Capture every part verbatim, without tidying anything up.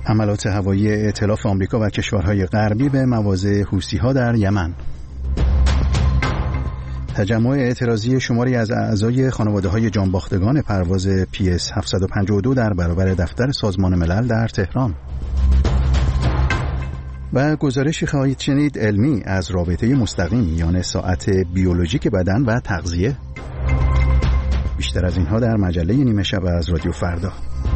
حملات هوایی ائتلاف آمریکا و کشورهای غربی به مواضع حوثی‌ها در یمن. تجمع اعتراضی شماری از اعضای خانواده‌های جانباختگان پرواز پی اس هفتصد و پنجاه و دو در برابر دفتر سازمان ملل در تهران. و گزارشی خواهید شنید علمی از رابطه مستقیم میان ساعت بیولوژیک بدن و تغذیه. بیشتر از اینها در مجله نیمه شب از رادیو فردا.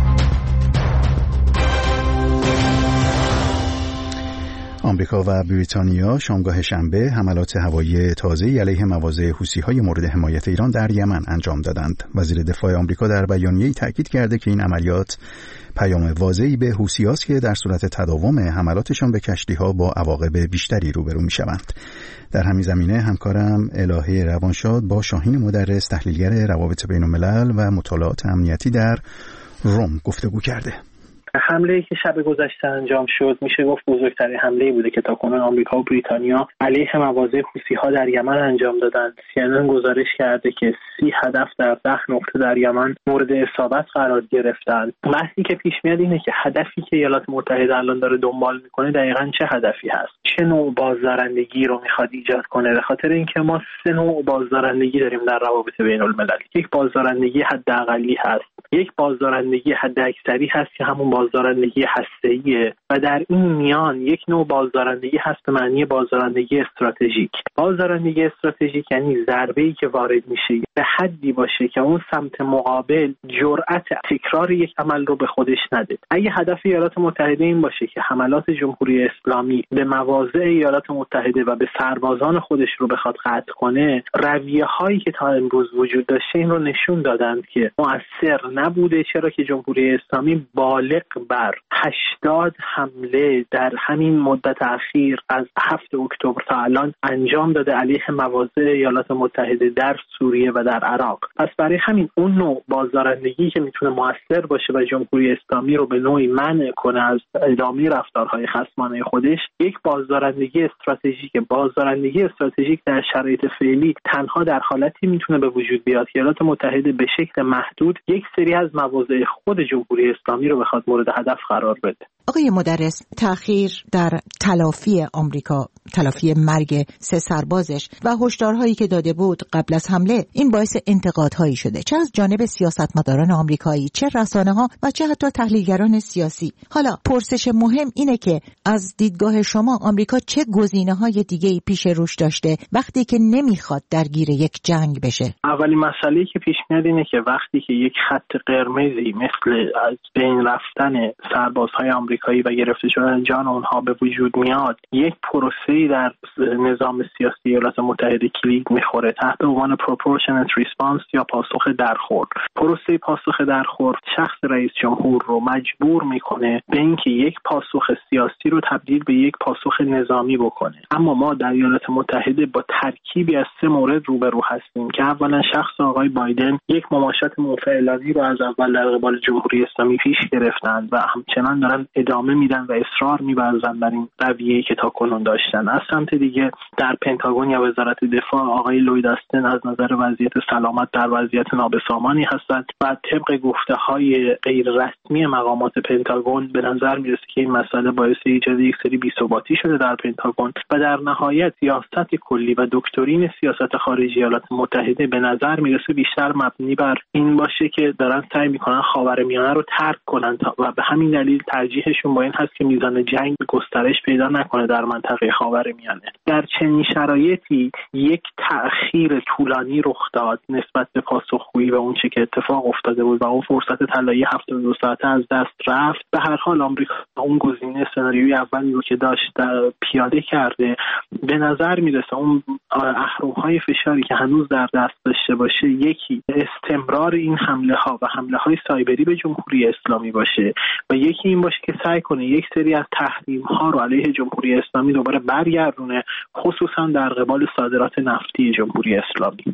آمریکا و بریتانیا شامگاه شنبه حملات هوایی تازه‌ای علیه مواضع حوثی‌های مورد حمایت ایران در یمن انجام دادند. وزیر دفاع آمریکا در بیانیه‌ای تاکید کرده که این عملیات پیام واضحی به حوثی‌هاست که در صورت تداوم حملاتشان به کشتی‌ها با عواقب بیشتری روبرو می‌شوند. در همین زمینه همکارم الهه روانشاد با شاهین مدرس تحلیلگر روابط بین‌الملل و مطالعات امنیتی در روم گفتگو کرده. حمله‌ای که شب گذشته انجام شد میشه گفت بزرگترین حمله‌ای بوده که تاکنون آمریکا و بریتانیا علیه مواضع حوثی‌ها در یمن انجام دادند. سی ان ان گزارش کرده که سی هدف در ده نقطه در یمن مورد اصابت قرار گرفتند. بحثی که پیش میاد اینه که هدفی که ایالات متحده الان داره دنبال میکنه دقیقاً چه هدفی هست؟ چه نوع بازدارندگی رو میخواد ایجاد کنه؟ به خاطر اینکه ما سه نوع بازدارندگی داریم در روابط بین‌الملل. یک بازدارندگی حداقلی هست، یک بازدارندگی حداکثری هست که همون بازدارندگی هسته‌ایه و در این میان یک نوع بازدارندگی هست به معنی بازدارندگی استراتژیک. بازدارندگی استراتژیک یعنی ضربه‌ای که وارد میشه به حدی باشه که اون سمت مقابل جرأت تکرار یک عمل رو به خودش نده. اگه هدف ایالات متحده این باشه که حملات جمهوری اسلامی به مواضع ایالات متحده و به سربازان خودش رو بخواد قطع کنه، رویه‌هایی که تا امروز وجود داشته این رو نشون دادند که مؤثر نبوده، چرا که جمهوری اسلامی بالغ بر هشتاد حمله در همین مدت اخیر از هفتم اکتبر تا الان انجام داده علیه مواضع ایالات متحده در سوریه و در عراق. پس برای همین اون نوع بازدارندگی که میتونه مؤثر باشه و جمهوری اسلامی رو به نوعی منع کنه از ادامه رفتارهای خصمانه خودش، یک بازدارندگی استراتژیک بازدارندگی استراتژیک در شرایط فعلی تنها در حالتی میتونه به وجود بیاد که ایالات متحده به شکل محدود یک سری از مواضع خود جمهوری اسلامی رو بخواد مورد هدف قرار بده. آقای مدرس، تأخیر در تلافی آمریکا، تلافی مرگ سه سربازش و هشدارهایی که داده بود قبل از حمله، این باعث انتقادهایی شده، چه از جانب سیاستمداران آمریکایی، چه رسانه‌ها و چه حتی تحلیلگران سیاسی. حالا پرسش مهم اینه که از دیدگاه شما آمریکا چه گزینه‌های دیگه‌ای پیش روش داشته وقتی که نمیخواد درگیر یک جنگ بشه؟ اولین مسئله‌ای که پیش میاد اینه که وقتی که یک خط قرمزی مثل از بین رفتن سربازهای آمریکایی و گرفته شدن جان اونها به وجود میاد، یک پروسه‌ای در نظام سیاسی ایالات متحده کلید میخوره تحت عنوان proportionate response یا پاسخ درخورد. پروسه پاسخ درخورد شخص رئیس جمهور رو مجبور میکنه به اینکه یک پاسخ سیاسی رو تبدیل به یک پاسخ نظامی بکنه. اما ما در ایالات متحده با ترکیبی از سه مورد روبرو هستیم که اولا شخص آقای بایدن یک مماشات منفعلانه رو از اول در قبال جمهوری اسلامی پیش گرفتند و همچنان دارن ادامه میدن و اصرار می‌ورزند بر این رویه‌ای که تاکنون داشتن. از سمت دیگه در پنتاگون یا وزارت دفاع آقای لوید استن از نظر وضعیت سلامت در وضعیت نابسامانی هستند و طبق گفته‌های غیر رسمی مقامات پنتاگون به نظر میرسه که این مسئله باعث ایجاد یک سری بی‌ثباتی شده در پنتاگون و در نهایت سیاست کلی و دکترین سیاست خارجی ایالات متحده به نظر میرسه بیشتر مبنی بر این باشه که دارن سعی میکنن خاورمیانه رو ترک کنن و به همین دلیل ترجیحشون با این هست که میزان جنگ گسترش پیدا نکنه در منطقه خاورمیانه. در چنین شرایطی یک تأخیر طولانی رخ داد نسبت به پاسخگویی و اون چه که اتفاق افتاده بود و اون فرصت طلایی هفتاد و دو ساعته از دست رفت. به هر حال آمریکا اون گزینه سناریوی اولی رو که داشت پیاده کرده. به نظر میرسه اون اهرم‌های فشاری که هنوز در دست داشته باشه، یکی استمرار این حمله ها و حمله های سایبری به جمهوری اسلامی باشه و یکی این باشه که سعی کنه یک سری از تحریم ها رو علیه جمهوری اسلامی دوباره برگردونه، خصوصا در قبال صادرات نفتی جمهوری اسلامی.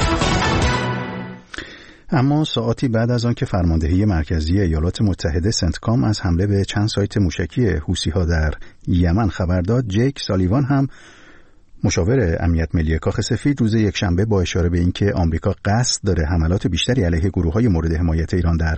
اما ساعتی بعد از آن که فرماندهی مرکزی ایالات متحده سنتکام از حمله به چند سایت موشکی حوثی‌ها در یمن خبر داد، جیک سالیوان هم مشاور امنیت ملی کاخ سفید روز یکشنبه با اشاره به اینکه آمریکا قصد داره حملات بیشتری علیه گروه‌های مورد حمایت ایران در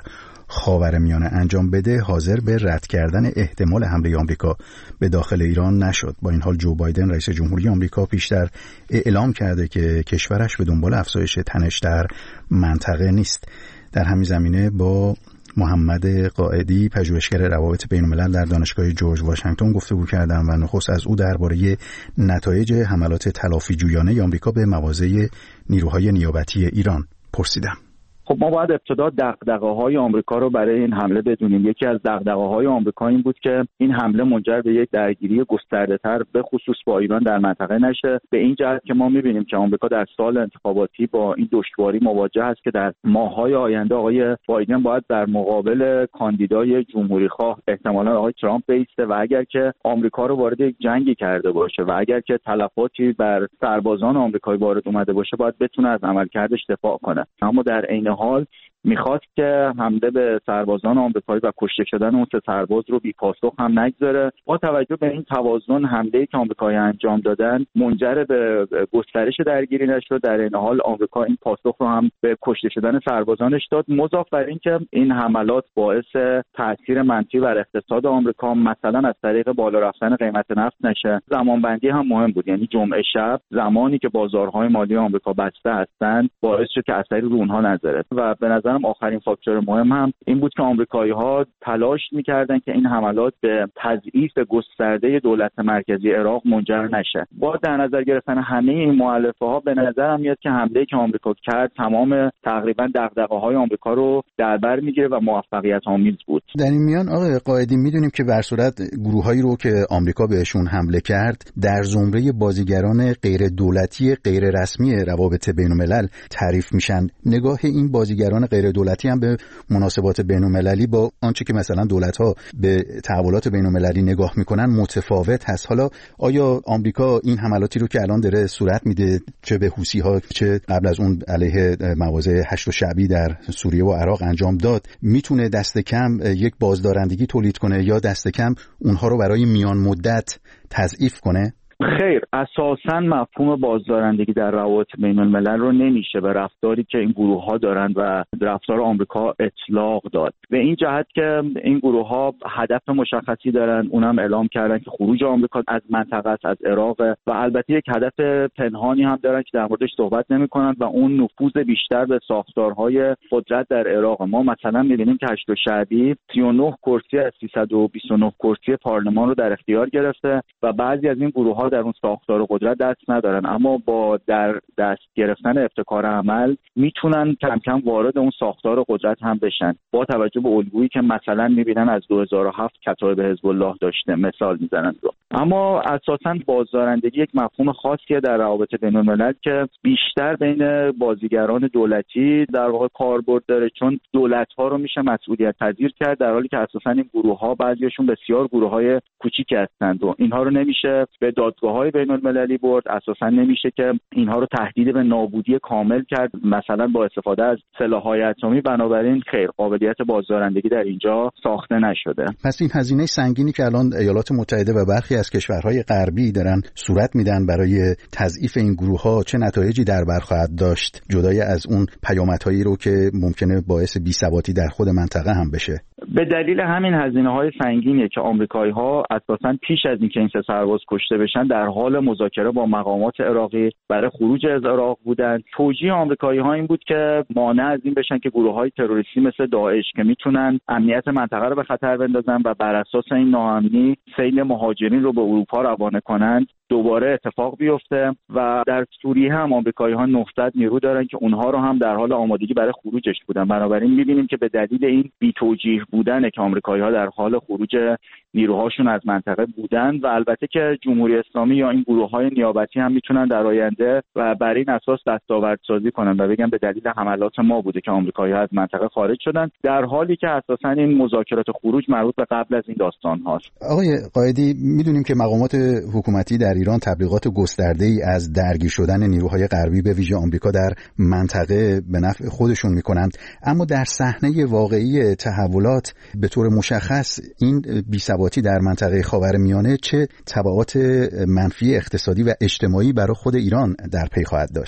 خاورمیانه انجام بده حاضر به رد کردن احتمال حمله آمریکا به داخل ایران نشد. با این حال جو بایدن رئیس جمهوری آمریکا پیشتر اعلام کرده که کشورش به دنبال افزایش تنش در منطقه نیست. در همین زمینه با محمد قائدی پژوهشگر روابط بین‌الملل در دانشگاه جورج واشنگتن گفتگو کردم و نخست از او درباره نتایج حملات تلافی‌جویانه آمریکا به مواضع نیروهای نیابتی ایران پرسیدم. خب ما باید ابتدا دغدغه‌های آمریکا رو برای این حمله بدونیم. یکی از دغدغه‌های آمریکا این بود که این حمله منجر به یک درگیری گسترده‌تر به خصوص با ایران در منطقه نشه. به این جهت که ما می‌بینیم که آمریکا در سال انتخاباتی با این دشواری مواجه است که در ماه‌های آینده آقای بایدن باید در مقابل کاندیدای جمهوری‌خواه احتمالاً آقای ترامپ بایسته و اگر که آمریکا رو وارد یک جنگی کرده باشه و اگر که تلفاتی بر سربازان آمریکایی وارد اومده باشه باید بتونه از عملکردش دفاع کنه. اما در عین حال میخواد که حمله به سربازان آمریکایی و کشته شدن اون سه سرباز رو بی پاسخ هم نگذاره. با توجه به این توازن حمله‌ای که آمریکایی انجام دادن منجر به گسترش درگیری نشد، در این حال آمریکا این پاسخ رو هم به کشته شدن سربازانش داد. مضاف بر این که این حملات باعث تاثیر منفی بر اقتصاد آمریکا مثلا از طریق بالا رفتن قیمت نفت نشه. زمانبندی هم مهم بود، یعنی جمعه شب زمانی که بازارهای مالی آمریکا بسته هستند باعث شد که اثری رو اونها نذاره و به نظرم آخرین فاکتور مهم هم این بود که آمریکایی‌ها تلاش می‌کردند که این حملات به تضعیف گسترده دولت مرکزی عراق منجر نشه. با در نظر گرفتن همه این مؤلفه‌ها به نظرم میاد که حمله‌ای که آمریکا کرد تمام تقریبا دغدغه‌های آمریکا رو در بر می‌گیره و موفقیت آمیز بود. در این میان آقای قائدی می‌دونیم که بر صورت گروهایی رو که آمریکا بهشون حمله کرد در زمره بازیگران غیر دولتی غیر رسمی روابط بین‌الملل تعریف میشن. نگاه این بازیگران غیر دولتی هم به مناسبات بین‌المللی با آنچه که مثلا دولت‌ها به تحولات بین‌المللی نگاه میکنن متفاوت هست. حالا آیا آمریکا این حملاتی رو که الان داره صورت میده چه به حوثی‌ها چه قبل از اون علیه مواضع هشت شعبی در سوریه و عراق انجام داد میتونه دست کم یک بازدارندگی تولید کنه یا دست کم اونها رو برای میان مدت تضعیف کنه؟ خیر، اساساً مفهوم بازدارندگی در روابط بین الملل رو نمیشه به رفتاری که این گروه ها دارند و رفتار آمریکا اطلاق داد. به این جهت که این گروه ها هدف مشخصی دارن، اونم اعلام کردن که خروج آمریکا از منطقه است، از عراق، و البته یک هدف پنهانی هم دارن که در موردش صحبت نمی‌کنن و اون نفوذ بیشتر به ساختارهای قدرت در عراق. ما مثلا می‌بینیم که هشت شعبی سی و نه کرسی از سیصد و بیست و نه کرسی پارلمان رو در اختیار گرفته و بعضی از این گروه‌ها در اون ساختار قدرت دست ندارن، اما با در دست گرفتن ابتکار عمل میتونن کم کم وارد اون ساختار قدرت هم بشن. با توجه به الگویی که مثلا میبینن از دو هزار و هفت کتایب حزب الله داشته مثال میزنن رو. اما اساساً بازدارندگی یک مفهوم خاصیه در روابط بین‌الملل که بیشتر بین بازیگران دولتی در واقع کاربرد داره، چون دولت‌ها رو میشه مسئولیت پذیر کرد، در حالی که اساساً این گروه‌ها بعضیشون بسیار گروه‌های کوچیکی هستند و اینها رو نمیشه به دادگاه‌های بین‌المللی برد، اساساً نمیشه که اینها رو تهدید به نابودی کامل کرد مثلا با استفاده از سلاح‌های اتمی. بنابراین خیر، قابلیت بازدارندگی در اینجا ساخته نشده. پس این هزینه سنگینی که الان ایالات متحده و برخی از کشورهای غربی دارن صورت میدن برای تضعیف این گروه‌ها چه نتایجی در بر خواهد داشت، جدای از اون پیامدهایی رو که ممکنه باعث بی‌ثباتی در خود منطقه هم بشه؟ به دلیل همین هزینه‌های سنگینی که آمریکایی‌ها اساساً پیش از اینکه این سه سرباز کشته بشن در حال مذاکره با مقامات عراقی برای خروج از عراق بودند. توجیه آمریکایی‌ها این بود که مانع از این بشن که گروه‌های تروریستی مثل داعش که میتونن امنیت منطقه رو به خطر بندازن و بر اساس این ناامنی سیل مهاجرین رو به اروپا روانه کنند دوباره اتفاق بیفته. و در سوریه هم آمریکایی‌ها نهصد نیرو دارن که اونها رو هم در حال آمادگی برای خروجش بودن. بنابراین می‌بینیم که به دلیل این بی‌توجیه بودن که آمریکایی‌ها در حال خروج نیروهاشون از منطقه بودن و البته که جمهوری اسلامی یا این گروه‌های نیابتی هم میتونن در آینده و بر این اساس دستاوردسازی کنن و بگن به دلیل حملات ما بوده که آمریکایی‌ها از منطقه خارج شدن، در حالی که اساساً این مذاکرات خروج مربوط به قبل از این داستان هاست. آقای قائدی، میدونیم که مقامات حکومتی در ایران تبلیغات گسترده‌ای از درگیر شدن نیروهای غربی به ویژه آمریکا در منطقه به نفع خودشون میکنند، اما در صحنه واقعی تحولات به طور مشخص این بی‌ثباتی در منطقه خاورمیانه چه تبعات منفی اقتصادی و اجتماعی برای خود ایران در پی خواهد داشت؟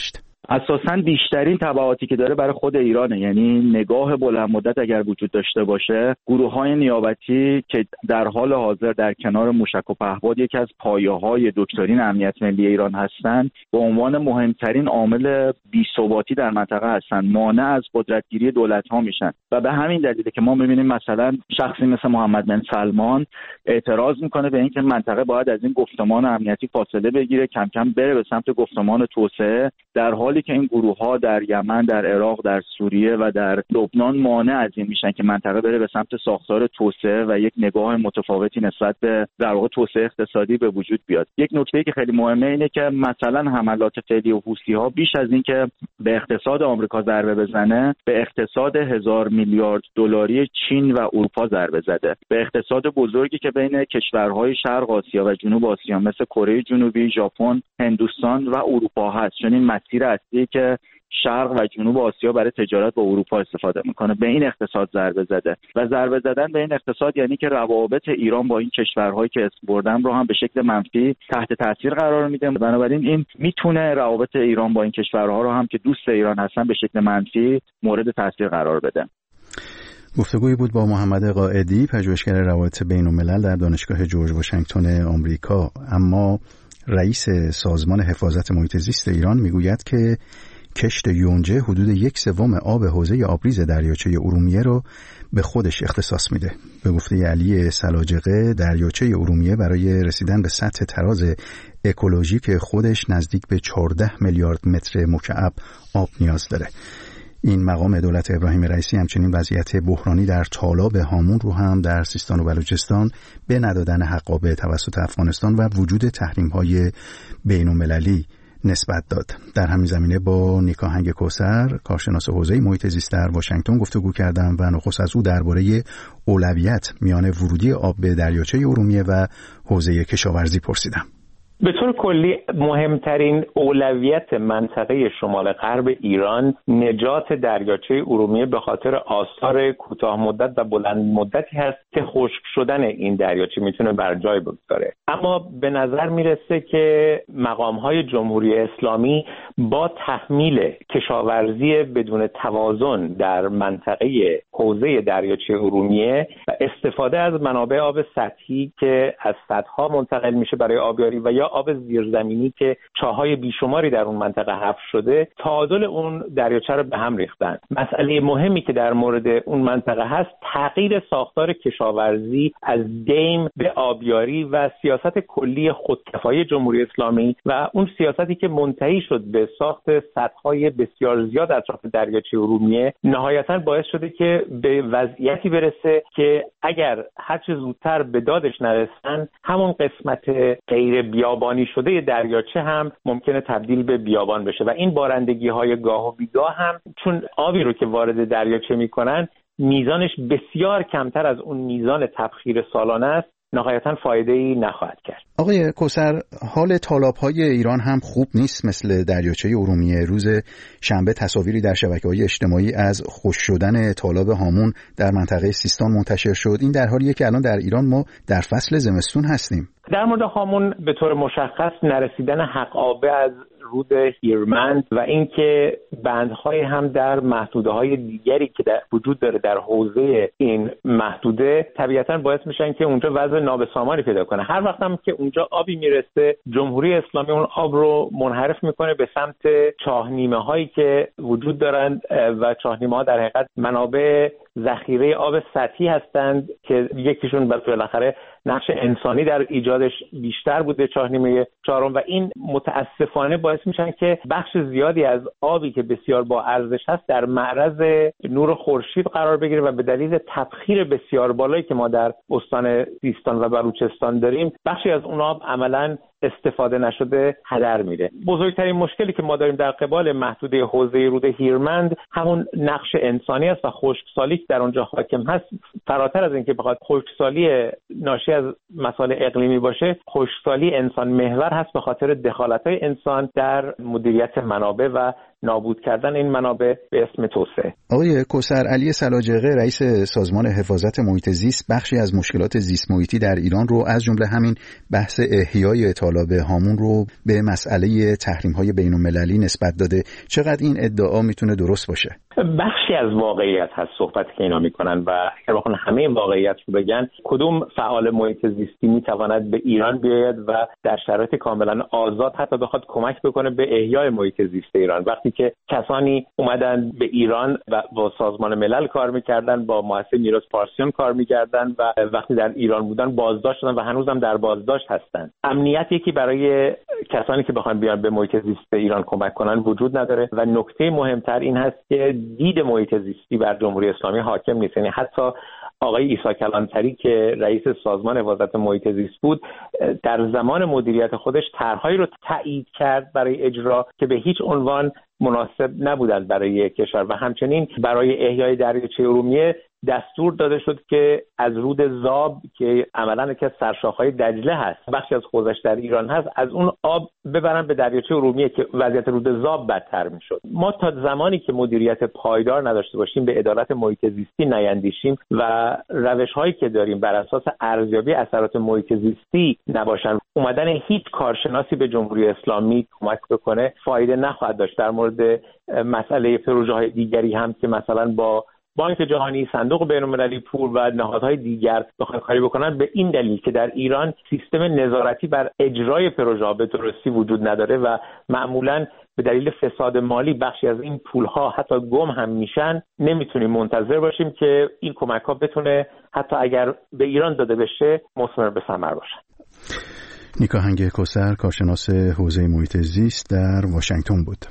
اساساً بیشترین تبعاتی که داره برای خود ایرانه. یعنی نگاه بلند مدت اگر وجود داشته باشه، گروه‌های نیابتی که در حال حاضر در کنار موشک و پهپاد یکی از پایه‌های دکترین امنیت ملی ایران هستند، به عنوان مهمترین عامل بی‌ثباتی در منطقه هستند، مانع از قدرتگیری دولت‌ها میشن و به همین دلیله که ما می‌بینیم مثلا شخصی مثل محمد بن سلمان اعتراض میکنه به اینکه منطقه باید از این گفتمان امنیتی فاصله بگیره، کم کم بره به سمت گفتمان توسعه، در حالی که این گروه‌ها در یمن، در عراق، در سوریه و در لبنان مانع از این میشن که منطقه بره به سمت ساختار توسعه و یک نگاه متفاوتی نسبت به در واقع توسعه اقتصادی به وجود بیاد. یک نکته که خیلی مهمه اینه که مثلا حملات فعلی و حوثی‌ها بیش از این که به اقتصاد آمریکا ضربه بزنه، به اقتصاد هزار میلیارد دلاری چین و اروپا ضربه زده، به اقتصاد بزرگی که بین کشورهای شرق آسیا و جنوب آسیا مثل کره جنوبی، ژاپن، هندوستان و اروپا هست، چون این مسیر اصلی که شرق و جنوب آسیا برای تجارت با اروپا استفاده میکنه، به این اقتصاد ضربه زده و ضربه زدن به این اقتصاد یعنی که روابط ایران با این کشورهایی که اسم بردم رو هم به شکل منفی تحت تاثیر قرار میده. بنابراین این میتونه روابط ایران با این کشورها رو هم که دوست ایران هستن به شکل منفی مورد تاثیر قرار بده. گفتگویی بود با محمد قائدی، پژوهشگر روابط بین‌الملل در دانشگاه جورج واشنگتن آمریکا. اما رئیس سازمان حفاظت محیط زیست ایران میگوید که کشت یونجه حدود یک سوم آب حوزه آبریز دریاچه ارومیه رو به خودش اختصاص میده. به گفته علی سلاجقه، دریاچه ارومیه برای رسیدن به سطح تراز اکولوژیک خودش نزدیک به چهارده میلیارد متر مکعب آب نیاز داره. این مقام دولت ابراهیم رئیسی همچنین وضعیت بحرانی در تالاب هامون رو هم در سیستان و بلوچستان به ندادن حقابه توسط افغانستان و وجود تحریم‌های بین‌المللی نسبت داد. در همین زمینه با نیکا هنگ کوثر، کارشناس حوزه محیط زیست در واشنگتن گفتگو کردم و نخست از او درباره اولویت میان ورودی آب به دریاچه ارومیه و حوزه کشاورزی پرسیدم. به طور کلی مهمترین اولویت منطقه شمال غرب ایران نجات دریاچه ارومیه به خاطر آثار کوتاه مدت و بلند مدتی هست که خشک شدن این دریاچه میتونه بر جای بگذاره. اما به نظر میرسه که مقام‌های جمهوری اسلامی با تحمیل کشاورزی بدون توازن در منطقه حوزه دریاچه ارومیه و استفاده از منابع آب سطحی که از سدها منتقل میشه برای آبیاری و یا آب زیرزمینی که چاهای بیشماری در اون منطقه حفر شده، تعادل اون دریاچه رو به هم ریختن. مسئله مهمی که در مورد اون منطقه هست تغییر ساختار کشاورزی از دیم به آبیاری و سیاست کلی خودکفایی جمهوری اسلامی و اون سیاستی که منتهی شد به ساخت سدهای بسیار زیاد اطراف دریاچه ارومیه نهایتاً باعث شده که به وضعیتی برسه که اگر هر چه زودتر به دادش نرسن همون قسمت غیر بیابانی شده دریاچه هم ممکنه تبدیل به بیابان بشه و این بارندگی‌های گاه و بیگاه هم چون آبی رو که وارد دریاچه میکنن میزانش بسیار کمتر از اون میزان تبخیر سالانه است، نهایتاً فایده‌ای نخواهد کرد. آقای کوثر، حال تالاب‌های ایران هم خوب نیست مثل دریاچه ارومیه. روز شنبه تصاویری در شبکه‌های اجتماعی از خشک شدن تالاب هامون در منطقه سیستان منتشر شد. این در حالیه که الان در ایران ما در فصل زمستون هستیم. در مورد هامون به طور مشخص نرسیدن حقابه از رود هیرمند و اینکه بندهای هم در محدوده‌های دیگری که در وجود داره در حوزه این محدوده طبیعتاً باعث میشن که اونجا وضع نابسامانی پیدا کنه. هر وقت هم که اونجا آبی میرسه جمهوری اسلامی اون آب رو منحرف میکنه به سمت چاهنیمه‌هایی که وجود دارند و چاهنیمه‌ها در حقیقت منابع ذخیره آب سطحی هستند که یکیشون بالاخره نقش انسانی در ایجادش بیشتر بوده، چاهنیمه چهارم، و این متاسفانه باعث میشن که بخش زیادی از آبی که بسیار با ارزش هست در معرض نور خورشید قرار بگیره و به دلیل تبخیر بسیار بالایی که ما در استان سیستان و بلوچستان داریم بخشی از اون آب عملاً استفاده نشده هدر میره. بزرگترین مشکلی که ما داریم در قبال محدوده حوزه رود هیرمند همون نقش انسانی است و خشکسالی که در اونجا حاکم هست. فراتر از اینکه بخواد خشکسالی ناشی از مسائل اقلیمی باشه، خشکسالی انسان محور هست به خاطر دخالت‌های انسان در مدیریت منابع و نابود کردن این منابع به اسم توسعه. آقای کوثر علی سلاجقه رئیس سازمان حفاظت محیط زیست بخشی از مشکلات زیست محیطی در ایران رو از جمله همین بحث احیای تالاب هامون رو به مسئله تحریم‌های بین‌المللی نسبت داده. چقدر این ادعا میتونه درست باشه؟ بخشی از واقعیت هست صحبت که اینا میکنن و اگر بخوان همه این واقعیت رو بگن، کدوم فعال محیط زیستی میتواند به ایران بیاید و در شرایط کاملا آزاد حتی بخواد کمک بکنه به احیای محیط زیست ایران، وقتی که کسانی اومدن به ایران و با سازمان ملل کار میکردن، با مؤسسه میراث پارسیون کار میکردن و وقتی در ایران بودن بازداشت شدن و هنوزم در بازداشت هستن. امنیت یکی برای کسانی که بخوان بیان به محیط زیست ایران کمک کنن وجود نداره و نکته مهمتر این هست که دید محیط زیستی بر جمهوری اسلامی حاکم نیست. یعنی حتی آقای عیسی کلانتری که رئیس سازمان حفاظت محیط زیست بود، در زمان مدیریت خودش طرحهایی رو تایید کرد برای اجرا که به هیچ عنوان مناسب نبودند برای کشور و همچنین برای احیای دریاچه ارومیه دستور داده شد که از رود زاب که عملاً که سرشاخه‌های دجله هست، بخشی از حوزش در ایران هست، از اون آب ببرن به دریاچه ارومیه که وضعیت رود زاب بدتر میشد. ما تا زمانی که مدیریت پایدار نداشته باشیم، به عدالت محیط زیستی نیندیشیم و روش‌هایی که داریم بر اساس ارزیابی اثرات محیط زیستی نباشن، اومدن هیچ کارشناسی به جمهوری اسلامی کمک بکنه فایده نخواهد داشت. در مورد مسئله پروژه‌های دیگری هم که مثلا با بانک جهانی، صندوق بین‌المللی پول و نهادهای دیگر بخوان کاری بکنن، به این دلیل که در ایران سیستم نظارتی بر اجرای پروژه‌ها به درستی وجود نداره و معمولاً به دلیل فساد مالی بخشی از این پول‌ها حتی گم هم میشن، نمیتونیم منتظر باشیم که این کمک‌ها بتونه حتی اگر به ایران داده بشه مثمر به ثمر باشه. نیکا هنگ کوثر، کارشناس حوزه محیط زیست در واشنگتن بود.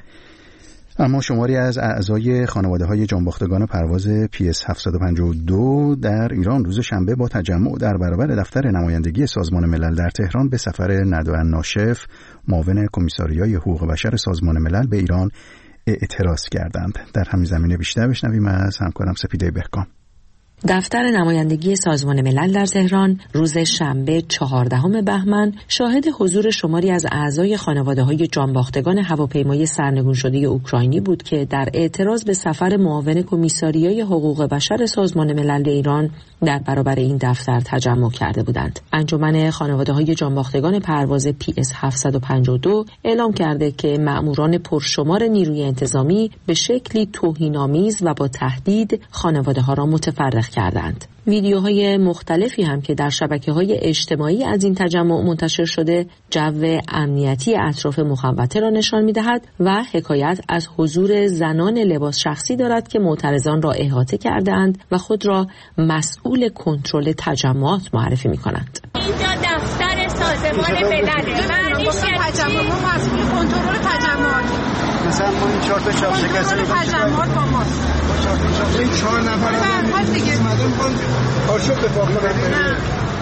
اما شماری از اعضای خانواده‌های جانباختگان پرواز پی اس هفتصد و پنجاه و دو در ایران روز شنبه با تجمع در برابر دفتر نمایندگی سازمان ملل در تهران به سفر ندوان ناشف، معاون کمیساریای حقوق بشر سازمان ملل به ایران اعتراض کردند. در همین زمینه بیشتر بشنویم از همکارم سپیده بهکام. دفتر نمایندگی سازمان ملل در تهران روز شنبه چهاردهم بهمن شاهد حضور شماری از اعضای خانواده‌های جانباختگان هواپیمای سرنگون شده اوکراینی بود که در اعتراض به سفر معاون کمیساریای حقوق بشر سازمان ملل به ایران در برابر این دفتر تجمع کرده بودند. انجمن خانواده‌های جانباختگان پرواز پی اس هفتصد و پنجاه و دو اعلام کرده که مأموران پرشمار نیروی انتظامی به شکلی توهین‌آمیز و با تهدید خانواده‌ها را متفرق کردند. ویدیوهای مختلفی هم که در شبکه‌های اجتماعی از این تجمع منتشر شده، جو امنیتی اطراف مخوته را نشان می‌دهد و حکایت از حضور زنان لباس شخصی دارد که معترضان را احاطه کرده‌اند و خود را مسئول کنترل تجمعات معرفی می‌کنند. اینجا دفتر سازمان ملل، معنیش تجمع ما مسئول کنترل تجمعات. مثلا ما این چهار تا چاپ شکسته رو تجمعات با ماست. این چهار نفر هم دیگه اومدن کن کارشو به باقی بدن.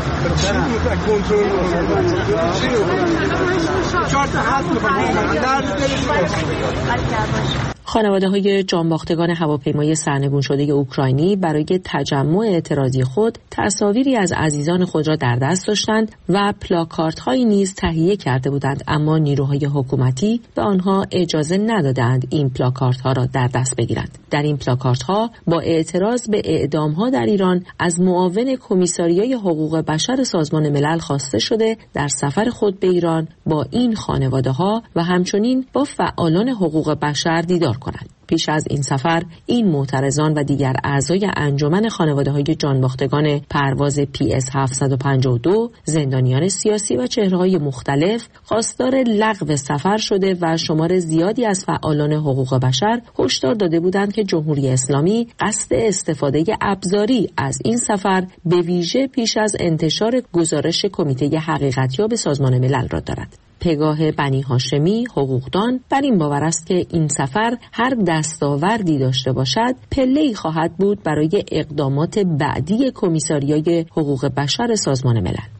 کنترل چی رو چهار تا هفت می‌خوام درد دلش. خانواده‌های جانباختگان هواپیمای سرنگون شده اوکراینی برای تجمع اعتراضی خود تصاویری از عزیزان خود را در دست داشتند و پلاکاردهایی نیز تهیه کرده بودند، اما نیروهای حکومتی به آنها اجازه ندادند این پلاکاردها را در دست بگیرند. در این پلاکاردها با اعتراض به اعدام‌ها در ایران از معاون کمیساریای حقوق بشر سازمان ملل خواسته شده در سفر خود به ایران با این خانواده‌ها و همچنین با فعالان حقوق بشر دیدار کنند. پیش از این سفر این معترضان و دیگر اعضای انجمن خانواده‌های جانباختگان پرواز پی اس هفتصد و پنجاه و دو، زندانیان سیاسی و چهره‌های مختلف خواستار لغو سفر شده و شمار زیادی از فعالان حقوق بشر هشدار داده بودند که جمهوری اسلامی قصد استفاده ابزاری از این سفر به ویژه پیش از انتشار گزارش کمیته حقیقتیاب سازمان ملل را دارد. پگاه بنی هاشمی حقوقدان بر این باور است که این سفر هر دستاوردی داشته باشد پله‌ای خواهد بود برای اقدامات بعدی کمیساریای حقوق بشر سازمان ملل.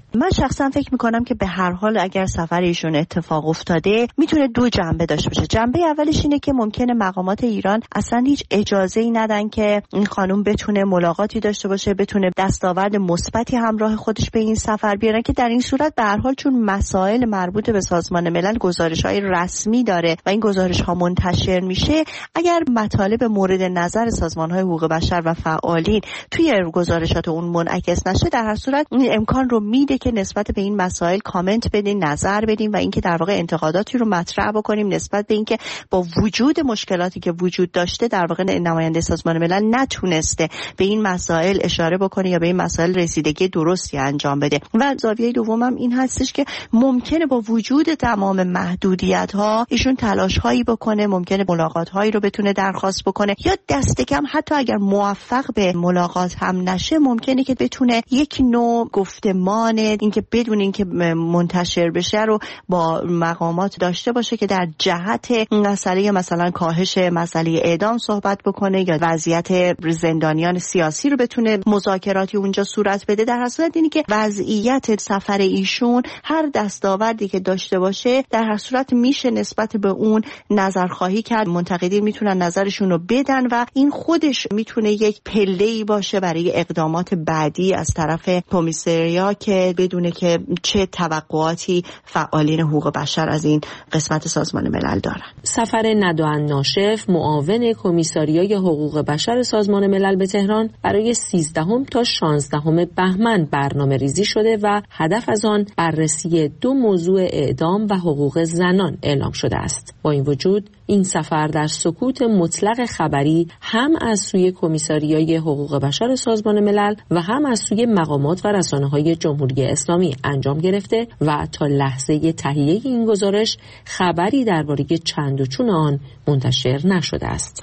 من شخصا فکر میکنم که به هر حال اگر سفر ایشون اتفاق افتاده میتونه دو جنبه داشته باشه. جنبه اولش اینه که ممکنه مقامات ایران اصلا هیچ اجازه‌ای ندن که این خانم بتونه ملاقاتی داشته باشه، بتونه دستاورد مثبتی همراه خودش به این سفر بیارن، که در این صورت به هر حال چون مسائل مربوط به سازمان ملل گزارش‌های رسمی داره و این گزارش‌ها منتشر میشه، اگر مطالب مورد نظر سازمان‌های حقوق بشر و فعالین توی گزارشات اون منعکس نشه، در هر صورت این امکان رو میده که نسبت به این مسائل کامنت بدین، نظر بدیم و اینکه در واقع انتقاداتی رو مطرح بکنیم نسبت به اینکه با وجود مشکلاتی که وجود داشته در واقع نماینده سازمان ملل نتونسته به این مسائل اشاره بکنه یا به این مسائل رسیدگی درستی انجام بده. و زاویه دومم این هستش که ممکنه با وجود تمام محدودیت‌ها ایشون تلاش‌هایی بکنه، ممکنه ملاقات‌هایی رو بتونه درخواست بکنه، یا دست کم حتی اگر موفق به ملاقات هم نشه ممکنه که بتونه یک نوع گفتمان اینکه بدون اینکه منتشر بشه رو با مقامات داشته باشه که در جهت مسئله مثلا کاهش مسئله اعدام صحبت بکنه یا وضعیت زندانیان سیاسی رو بتونه مذاکراتی اونجا صورت بده. در صورت اینی که وضعیت سفر ایشون هر دستاوردی که داشته باشه در هر صورت میشه نسبت به اون نظرخواهی کرد، منتقدین میتونن نظرشون رو بدن و این خودش میتونه یک پله‌ای باشه برای اقدامات بعدی از طرف کمیسریا که بدونه که چه توقعاتی فعالین حقوق بشر از این قسمت سازمان ملل دارن. سفر ندوان ناشف معاون کمیساریای حقوق بشر سازمان ملل به تهران برای سیزدهم تا شانزدهم بهمن برنامه ریزی شده و هدف از آن بررسی دو موضوع اعدام و حقوق زنان اعلام شده است. با این وجود این سفر در سکوت مطلق خبری هم از سوی کمیساریای حقوق بشر سازمان ملل و هم از سوی مقامات و رسانه‌های جمهوری اسلامی انجام گرفته و تا لحظه تهیه این گزارش خبری درباره چند و چون آن منتشر نشده است.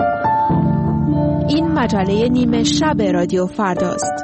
این مجله نیمه شب رادیو فرداست.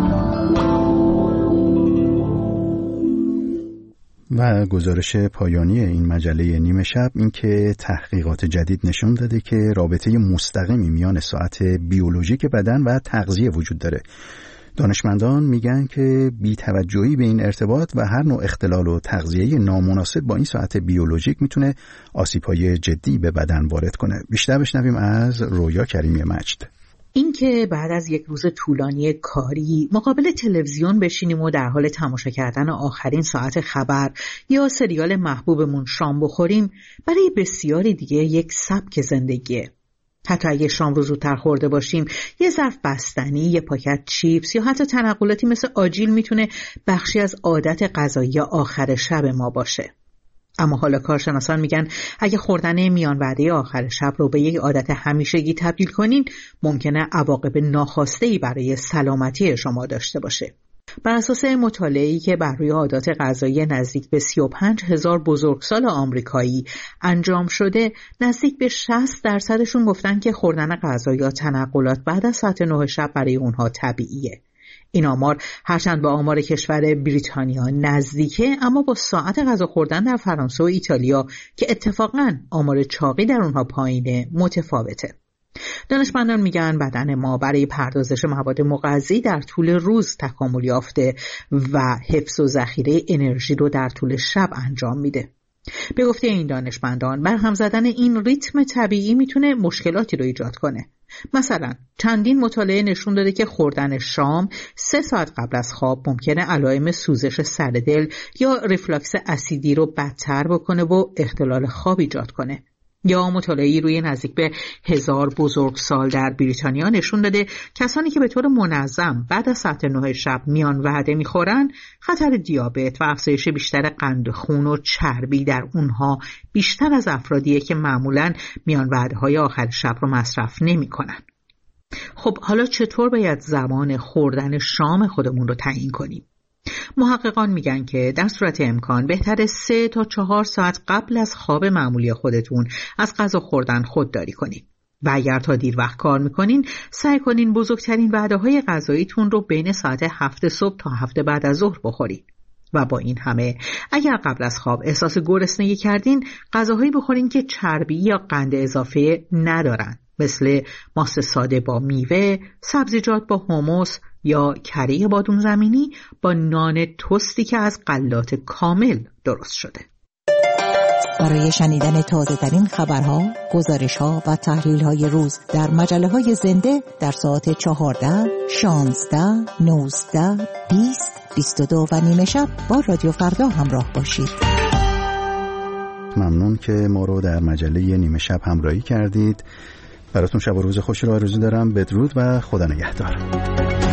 و گزارش پایانی این مجله نیمه شب این که تحقیقات جدید نشون داده که رابطه مستقیمی میان ساعت بیولوژیک بدن و تغذیه وجود داره. دانشمندان میگن که بی‌توجهی به این ارتباط و هر نوع اختلال و تغذیه نامناسب با این ساعت بیولوژیک میتونه آسیب‌های جدی به بدن وارد کنه. بیشتر بشنویم از رویا کریمی مجد. این که بعد از یک روز طولانی کاری مقابل تلویزیون بشینیم و در حال تماشا کردن آخرین ساعت خبر یا سریال محبوبمون شام بخوریم برای بسیاری دیگه یک سبک زندگیه. حتی اگه شام رو زودتر خورده باشیم، یه ظرف بستنی، یه پاکت چیپس یا حتی تنقلاتی مثل آجیل میتونه بخشی از عادت غذایی آخر شب ما باشه. اما حالا کارشناسان میگن اگه خوردن میان وعده آخر شب رو به یک عادت همیشگی تبدیل کنین، ممکنه عواقب ناخواسته برای سلامتی شما داشته باشه. بر اساس مطالعه‌ای که بر روی عادات غذایی نزدیک به سی و پنج هزار بزرگسال آمریکایی انجام شده، نزدیک به شصت درصدشون گفتن که خوردن غذا یا تنقلات بعد از ساعت نه شب برای اونها طبیعیه. این آمار هرچند به آمار کشور بریتانیا نزدیکه، اما با ساعت غذا خوردن در فرانسه و ایتالیا که اتفاقاً آمار چاقی در اونها پایینه متفاوته. دانشمندان میگن بدن ما برای پردازش مواد مغذی در طول روز تکامل یافته و حفظ و ذخیره انرژی رو در طول شب انجام میده. به گفته این دانشمندان برهم زدن این ریتم طبیعی میتونه مشکلاتی رو ایجاد کنه. مثلا چندین مطالعه نشون داده که خوردن شام سه ساعت قبل از خواب ممکنه علائم سوزش سر دل یا ریفلاکس اسیدی رو بدتر بکنه و اختلال خواب ایجاد کنه. یا مطالعه‌ای روی نزدیک به هزار بزرگسال در بریتانیا نشون داده کسانی که به طور منظم بعد از ساعت نه شب میان وعده میخورن، خطر دیابت و افزایش بیشتر قند خون و چربی در اونها بیشتر از افرادیه که معمولاً میان وعده‌های آخر شب رو مصرف نمی‌کنن. خب حالا چطور باید زمان خوردن شام خودمون رو تعیین کنیم؟ محققان میگن که در صورت امکان بهتره سه تا چهار ساعت قبل از خواب معمولی خودتون از غذا خوردن خودداری کنین. و اگر تا دیر وقت کار میکنین، سعی کنین بزرگترین وعده‌های غذاییتون رو بین ساعت هفت صبح تا هفت بعد از ظهر بخورین. و با این همه اگر قبل از خواب احساس گرسنگی کردین، غذاهایی بخورین که چربی یا قند اضافه ندارن. مثل ماست ساده با میوه، سبزیجات با حمص یا کره بادوم زمینی با نان تستی که از غلات کامل درست شده. برای شنیدن تازه ترین خبرها، گزارش ها و تحلیل های روز در مجله های زنده در ساعت چهارده، شانزده، نوزده، بیست، بیست و دو و نیمه شب با رادیو فردا همراه باشید. ممنون که ما رو در مجله نیمه شب همراهی کردید. براتون شب و روز خوشی رو آرزو دارم. بدرود و خدا نگهدار.